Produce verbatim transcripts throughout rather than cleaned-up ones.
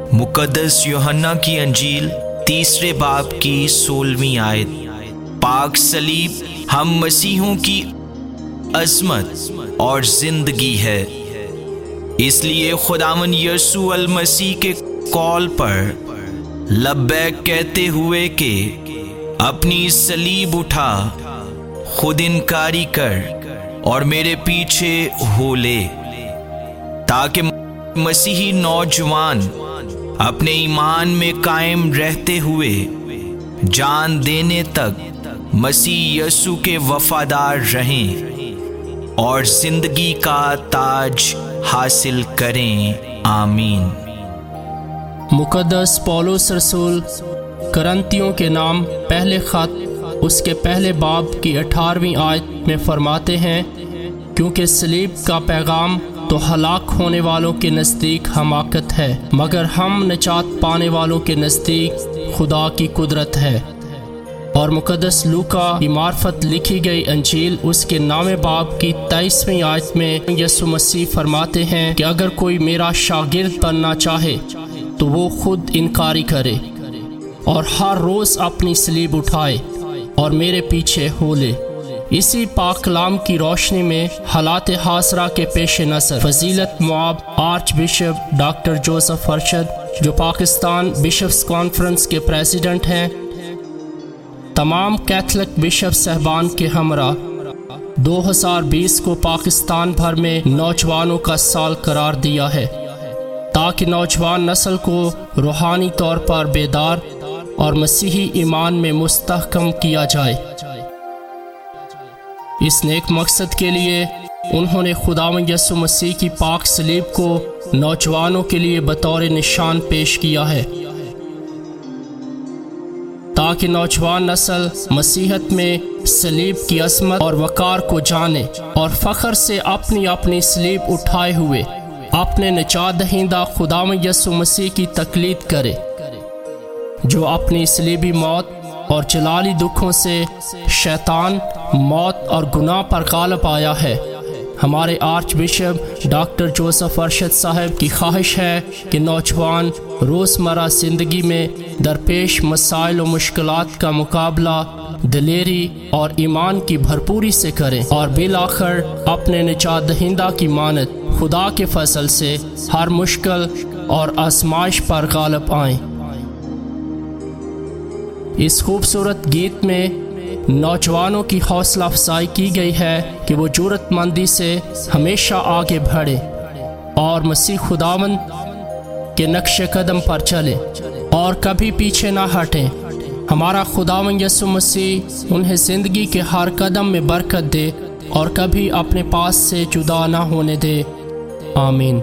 मुकद्दस यूहन्ना की अंजील तीसरे बाब की सोलहवीं आयत। पाक सलीब हम मसीहों की अज़मत और जिंदगी है, इसलिए खुदावन यीशु अल मसीह के कॉल पर लब्बैक कहते हुए कि अपनी सलीब उठा, खुद इनकारी कर और मेरे पीछे हो ले, ताकि मसीही नौजवान अपने ईमान में कायम रहते हुए जान देने तक मसीह यीशु के वफादार रहें और जिंदगी का ताज हासिल करें। आमीन। मुकद्दस पौलुस रसूल करंतियों के नाम पहले खत उसके पहले बाब की अठारहवीं आयत में फरमाते हैं, क्योंकि सलीब का पैगाम तो हलाक होने वालों के नज़दीक हमाकत है, मगर हम निजात पाने वालों के नज़दीक खुदा की कुदरत है। और मुकद्दस लूका की मार्फत लिखी गई अंजील उसके नामे बाब की तेईसवीं आयत में यीशु मसीह फरमाते हैं कि अगर कोई मेरा शागिर्द बनना चाहे तो वो खुद इनकारी करे और हर रोज़ अपनी सलीब उठाए और मेरे पीछे हो ले। इसी पाक कलाम की रोशनी में हालात हासरा के पेश नज़र फजीलत मुआब archbishop doctor Joseph Arshad, जो पाकिस्तान बिशप्स कॉन्फ्रेंस के प्रेसिडेंट हैं, तमाम कैथलिक बिशप साहबान के हमरा दो हज़ार बीस को पाकिस्तान भर में नौजवानों का साल करार दिया है, ताकि नौजवान नस्ल को रूहानी तौर पर बेदार और मसीही ईमान में मुस्तहकम किया जाए। इस नेक मकसद के लिए उन्होंने खुदावंद यीशु मसीह की पाक सलीब को नौजवानों के लिए बतौर निशान पेश किया है, ताकि नौजवान नस्ल मसीहत में सलीब की अज़मत और वक़ार को जाने और फ़ख्र से अपनी अपनी सलीब उठाए हुए अपने निजात दहिंदा खुदावंद यीशु मसीह की तकलीद करे, जो अपनी सलीबी मौत और जलाली दुखों से शैतान, मौत और गुनाह पर गालिब आया है। हमारे archbishop doctor Joseph Arshad साहब की ख्वाहिश है कि नौजवान रोज़मर्रा ज़िंदगी में दरपेश मसाइल और मुश्किलात का मुकाबला दिलेरी और ईमान की भरपूरी से करें और बिल आखिर अपने निजात दहिंदा की मानत खुदा के फजल से हर मुश्किल और आजमाइश पर गालिब आएँ। इस खूबसूरत गीत में नौजवानों की हौसला अफजाई की गई है कि वो जुर्रतमंदी से हमेशा आगे बढ़े और मसीह खुदावंद के नक्शे कदम पर चले और कभी पीछे ना हटें। हमारा खुदावंद यीशु मसीह उन्हें ज़िंदगी के हर कदम में बरकत दे और कभी अपने पास से जुदा ना होने दे। आमीन।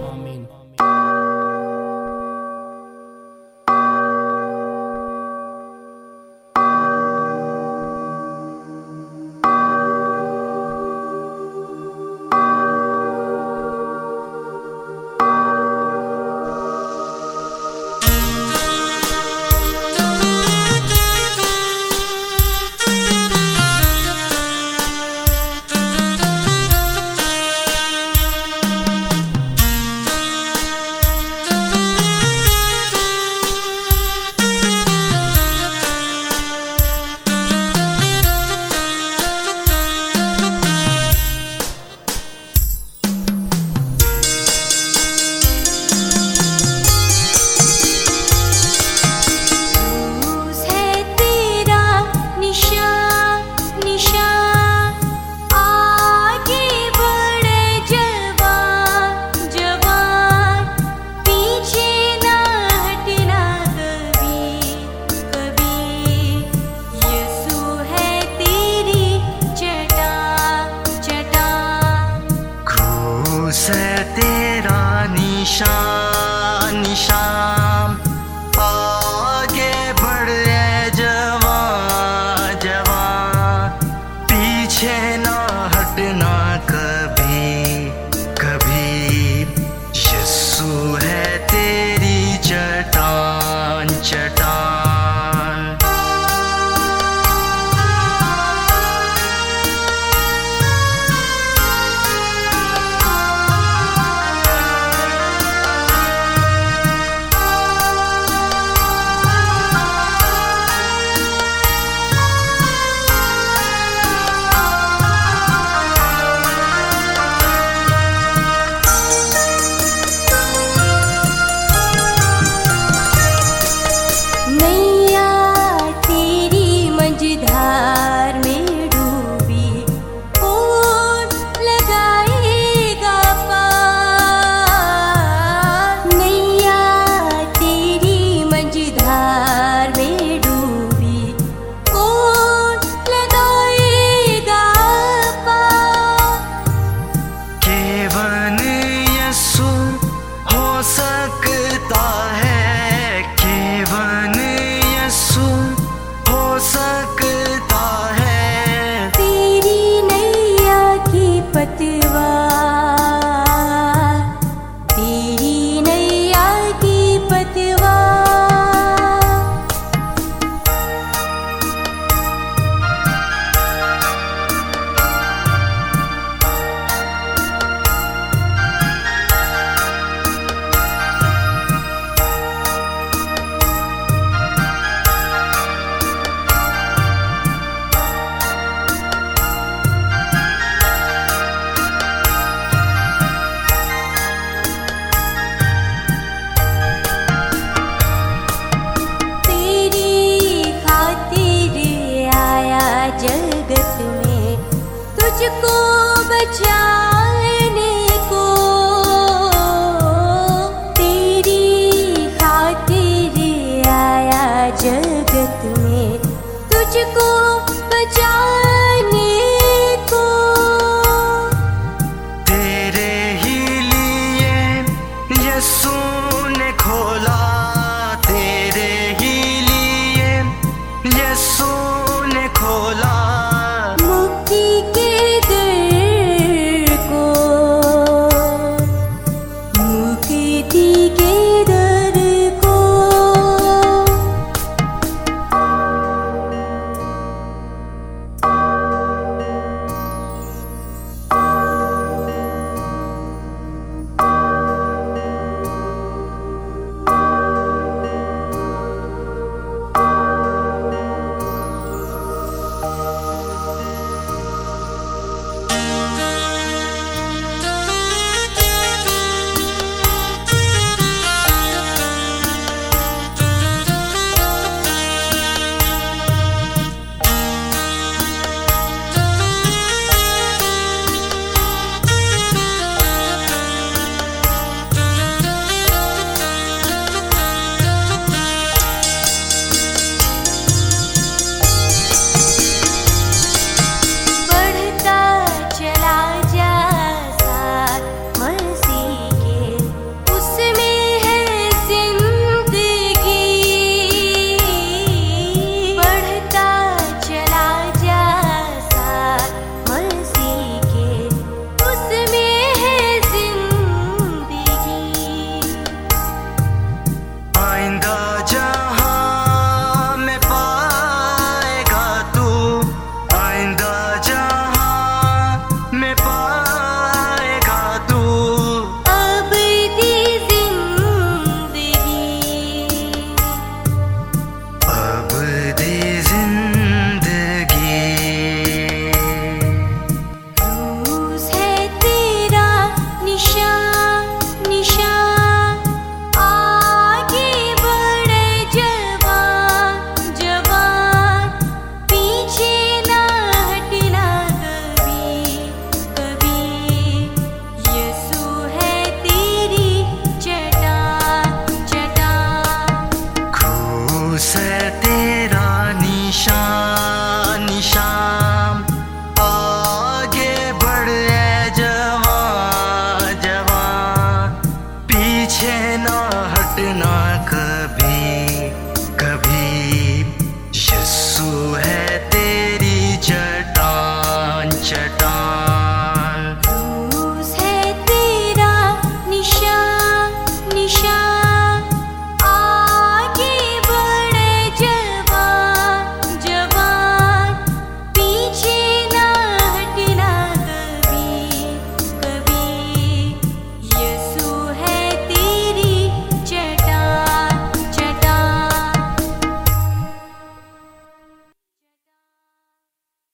तेरा निशान निशान